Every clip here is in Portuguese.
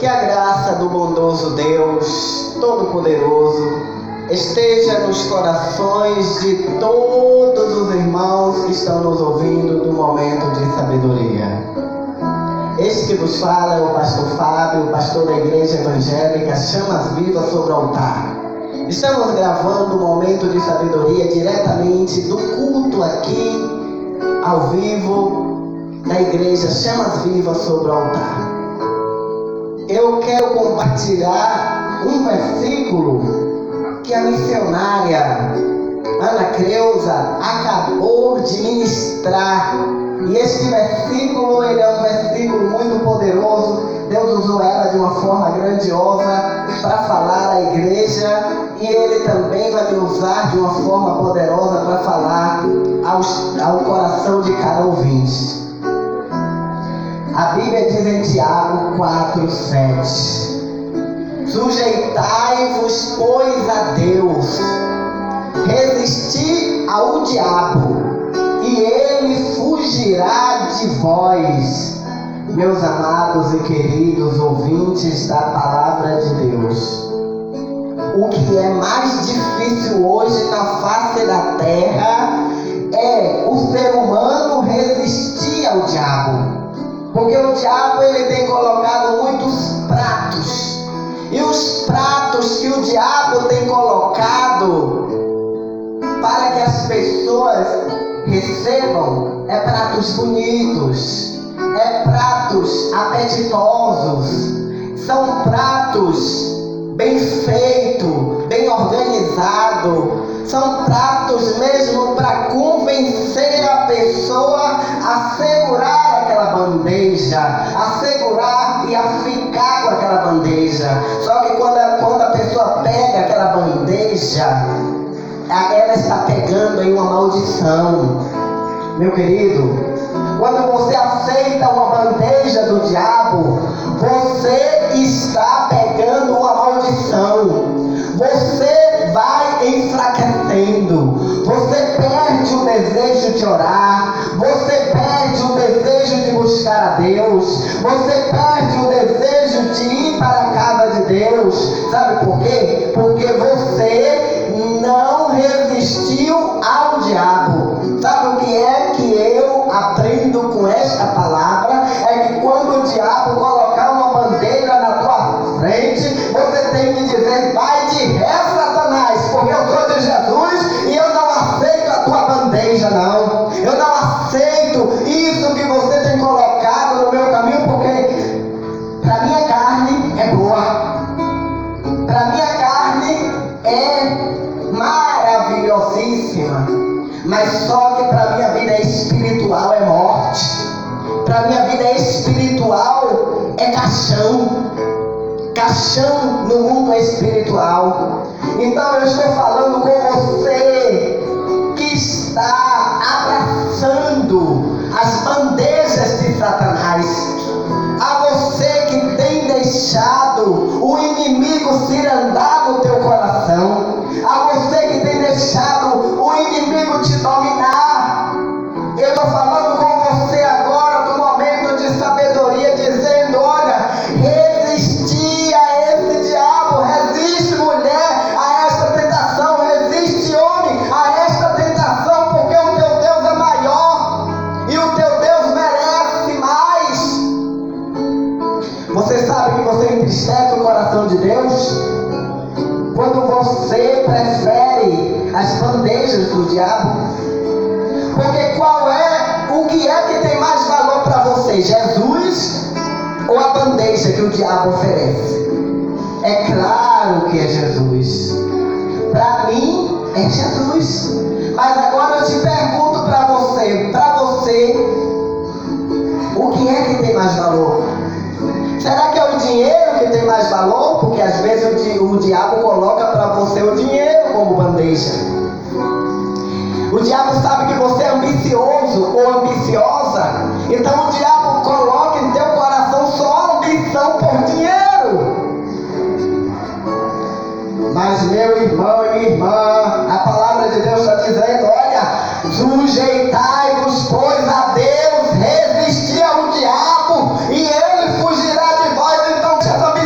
Que a graça do bondoso Deus Todo-Poderoso esteja nos corações de todos os irmãos que estão nos ouvindo do momento de sabedoria. Este que vos fala é o pastor Fábio, pastor da Igreja Evangélica Chamas Vivas sobre o Altar. Estamos gravando o momento de sabedoria diretamente do culto aqui, ao vivo, da Igreja Chamas Vivas sobre o Altar. Eu quero compartilhar um versículo que a missionária Ana Creuza acabou de ministrar. E este versículo, ele é um versículo muito poderoso. Deus usou ela de uma forma grandiosa para falar à igreja, e Ele também vai me usar de uma forma poderosa para falar ao coração de cada ouvinte. A Bíblia diz em Tiago 4:7: Sujeitai-vos, pois, a Deus, resisti ao diabo, e ele fugirá de vós. Meus amados e queridos ouvintes da Palavra de Deus, o que é mais difícil hoje na face da terra é o ser humano resistir ao diabo. Porque o diabo, ele tem colocado muitos pratos. E os pratos que o diabo tem colocado para que as pessoas recebam é pratos bonitos, é pratos apetitosos, são pratos bem feitos, bem organizados, são pratos mesmo para convencer a pessoa a segurar aquela bandeja, a segurar e a ficar com aquela bandeja. Só que quando a pessoa pega aquela bandeja, ela está pegando em uma maldição. Meu querido, quando você aceita uma bandeja do diabo, você está pegando uma maldição. Você vai enfraquecendo. Você perde o desejo de orar. Você perde o desejo de buscar a Deus. Você perde o desejo de ir para a casa de Deus. Sabe por quê? Porque você não resistiu ao diabo. Sabe o que é que eu aprendo com esta palavra? É que quando o diabo colocar uma bandeira na tua frente, você tem que dizer: vai de ré, Satanás, porque eu sou de Jesus e eu não aceito a tua bandeja, não. Eu não aceito isso que você tem colocado no meu caminho, porque para minha carne é boa, para minha carne é maravilhosíssima, mas só que para minha vida espiritual é morte. Para minha vida espiritual é caixão no mundo espiritual. Então eu estou falando com você que está abraçando as bandejas de Satanás, a você que tem deixado o inimigo cirandar no teu coração, a você que tem deixado o inimigo te dominar. Eu estou falando com você agora do momento de sabedoria, dizendo: olha, resistir a esse diabo, resiste, mulher, a esta tentação, resiste, homem, a esta tentação, porque o teu Deus é maior e o teu Deus merece mais. Você sabe que você entristece o coração de Deus quando você prefere as bandejas do diabo. Porque o que é que tem mais valor para você? Jesus ou a bandeja que o diabo oferece? É claro que é Jesus. Para mim é Jesus. Mas agora eu te pergunto para você, o que é que tem mais valor? Será que é o dinheiro que tem mais valor? Porque às vezes o diabo coloca para você o dinheiro como bandeja. O diabo sabe que você é ambicioso ou ambiciosa, então o diabo coloca em teu coração só ambição por dinheiro. Mas meu irmão e minha irmã, a palavra de Deus está dizendo: olha, sujeitai-vos, pois, a Deus, resistir ao diabo, e ele fugirá de vós. Então, essa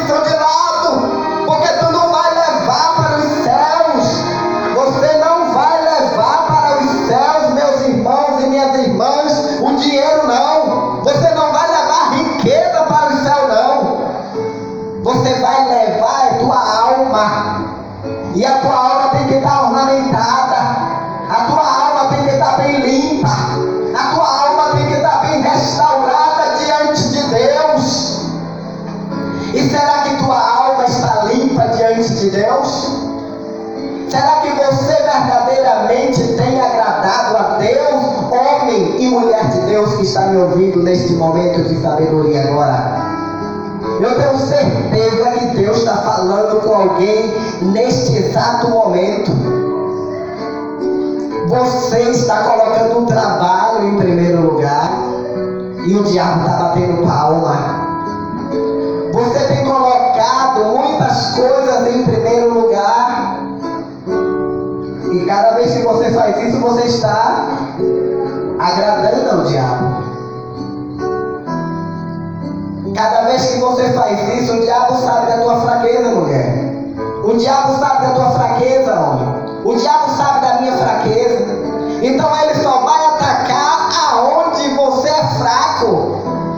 alma. E a tua alma tem que estar ornamentada. A tua alma tem que estar bem limpa. A tua alma tem que estar bem restaurada diante de Deus. E será que tua alma está limpa diante de Deus? Será que você verdadeiramente tem agradado a Deus? Homem e mulher de Deus que está me ouvindo neste momento de sabedoria agora. Eu tenho certeza que Deus está falando com alguém neste exato momento. Você está colocando o trabalho em primeiro lugar e o diabo está batendo palma. Você tem colocado muitas coisas em primeiro lugar e cada vez que você faz isso, você está agradando ao diabo. Cada vez que você faz isso, o diabo sabe da tua fraqueza, mulher. O diabo sabe da tua fraqueza, homem. O diabo sabe da minha fraqueza. Então ele só vai atacar aonde você é fraco.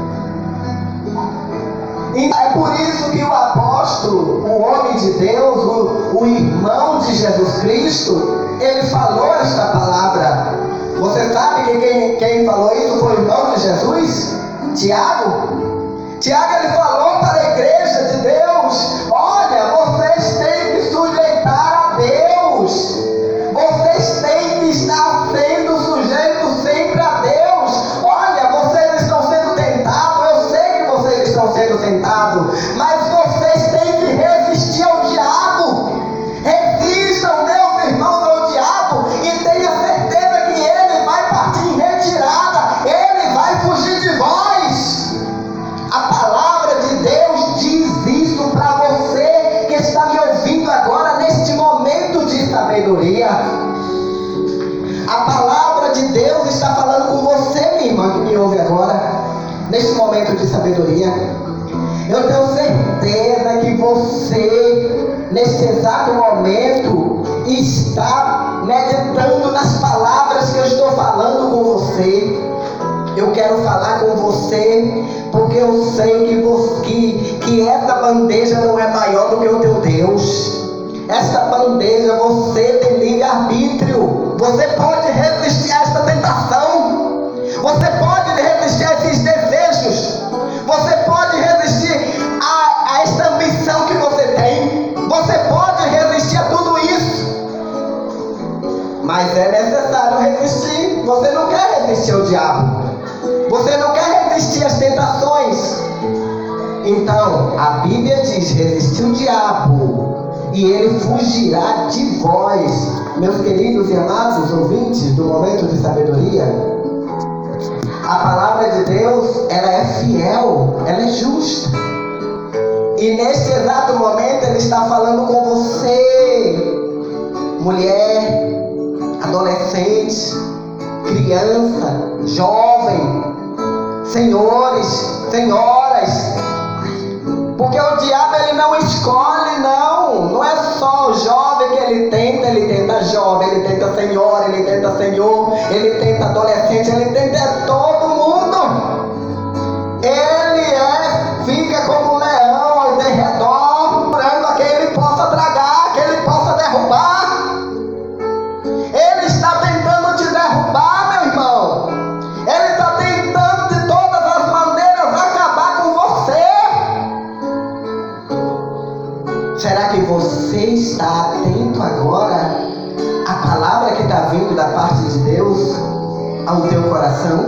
E é por isso que o apóstolo, o homem de Deus, o irmão de Jesus Cristo, ele falou esta palavra. Você sabe que quem falou isso foi o irmão de Jesus? Tiago. Tiago, ele falou para a igreja de Deus: olha, vocês têm que sujeitar a Deus. Vocês têm que estar sendo sujeitos sempre a Deus. Olha, vocês estão sendo tentados. Eu sei que vocês estão sendo tentados, mas vocês têm que resistir ao diabo. Resistam, meus irmãos, ao diabo, e tenha certeza que ele vai partir em retirada. Ele vai fugir de vós. A palavra de Deus diz isso para você que está me ouvindo agora neste momento de sabedoria. A palavra de Deus está falando com você, minha irmã, que me ouve agora, neste momento de sabedoria. Eu tenho certeza que você, neste exato momento, está meditando nas palavras que eu estou falando com você. Eu quero falar com você, porque eu sei que essa bandeja não é maior do que o teu Deus. Essa bandeja, você tem livre-arbítrio. Você pode resistir a esta tentação. Você pode resistir a esses desejos. Você pode resistir a esta ambição que você tem. Você pode resistir a tudo isso. Mas é necessário resistir. Você não quer resistir ao diabo. Você não quer resistir às tentações. Então, a Bíblia diz: resistir o diabo e ele fugirá de vós. Meus queridos e amados ouvintes do momento de sabedoria, a palavra de Deus, ela é fiel, ela é justa. E neste exato momento ele está falando com você, mulher, adolescente, criança, jovem, senhores, senhoras. Porque o diabo, ele não escolhe, não é só o jovem que ele tenta jovem, ele tenta senhora, ele tenta senhor, ele tenta adolescente, ele tenta todo mundo. Ele fica como um leão ao derredor, procurando a quem ele possa tragar, a quem ele possa derrubar. Ele está tentando te derrubar, meu irmão. Ele está tentando de todas as maneiras acabar com você. Será que você está atento agora à palavra que está vindo da parte de Deus ao teu coração?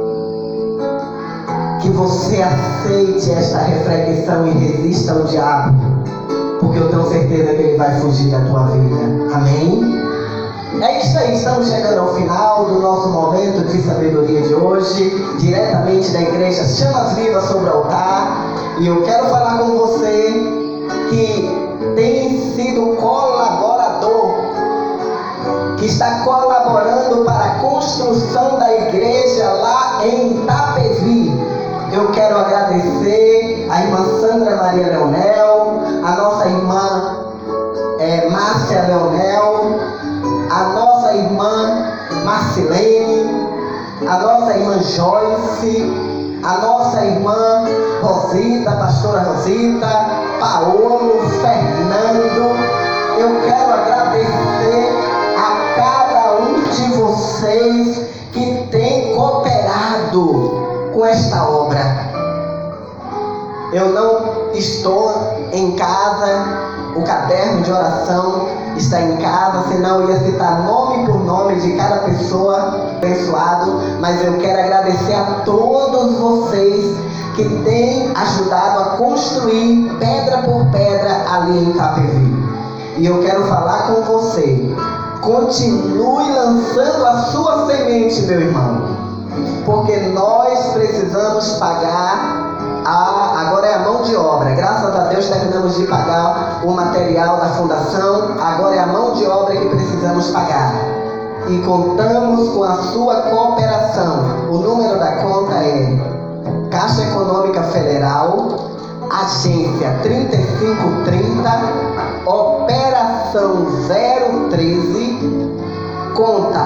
Que você aceite esta reflexão e resista ao diabo, porque eu tenho certeza que ele vai fugir da tua vida. Amém? É isso aí, estamos chegando ao final do nosso momento de sabedoria de hoje, diretamente da igreja Chamas Vivas sobre o altar. E eu quero falar com você que tem sido colaborador, que está colaborando para a construção da igreja lá em Itapevi. Eu quero agradecer a irmã Sandra Maria Leonel, a nossa irmã Márcia Leonel, a nossa irmã Marcilene, a nossa irmã Joyce, a nossa irmã Rosita, pastora Rosita, Paulo, Fernando. Eu quero agradecer a cada um de vocês que tem cooperado com esta obra. Eu não estou em casa, o caderno de oração está em casa, senão eu ia citar nome por nome de cada pessoa abençoado, mas eu quero agradecer a todos vocês que têm ajudado a construir pedra por pedra ali em Capevi. E eu quero falar com você, continue lançando a sua semente, meu irmão, porque nós precisamos pagar. Agora é a mão de obra. Graças a Deus terminamos de pagar o material da fundação. Agora é a mão de obra que precisamos pagar. E contamos com a sua cooperação. O número da conta é Caixa Econômica Federal, agência 3530, operação 013, conta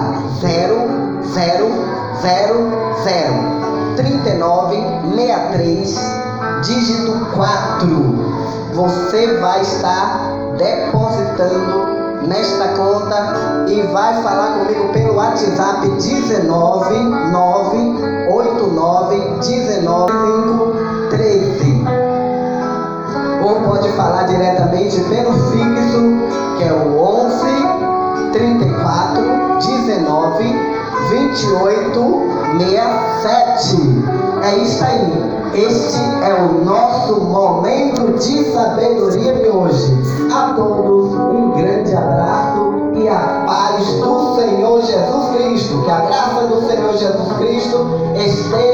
00003963, dígito 4. Você vai estar depositando nesta conta e vai falar comigo pelo WhatsApp 19989195513, ou pode falar diretamente pelo fixo, que é o 11 34 19 28 67. É isso aí. Este é o nosso momento de sabedoria de hoje. A todos um grande abraço e a paz do Senhor Jesus Cristo. Que a graça do Senhor Jesus Cristo esteja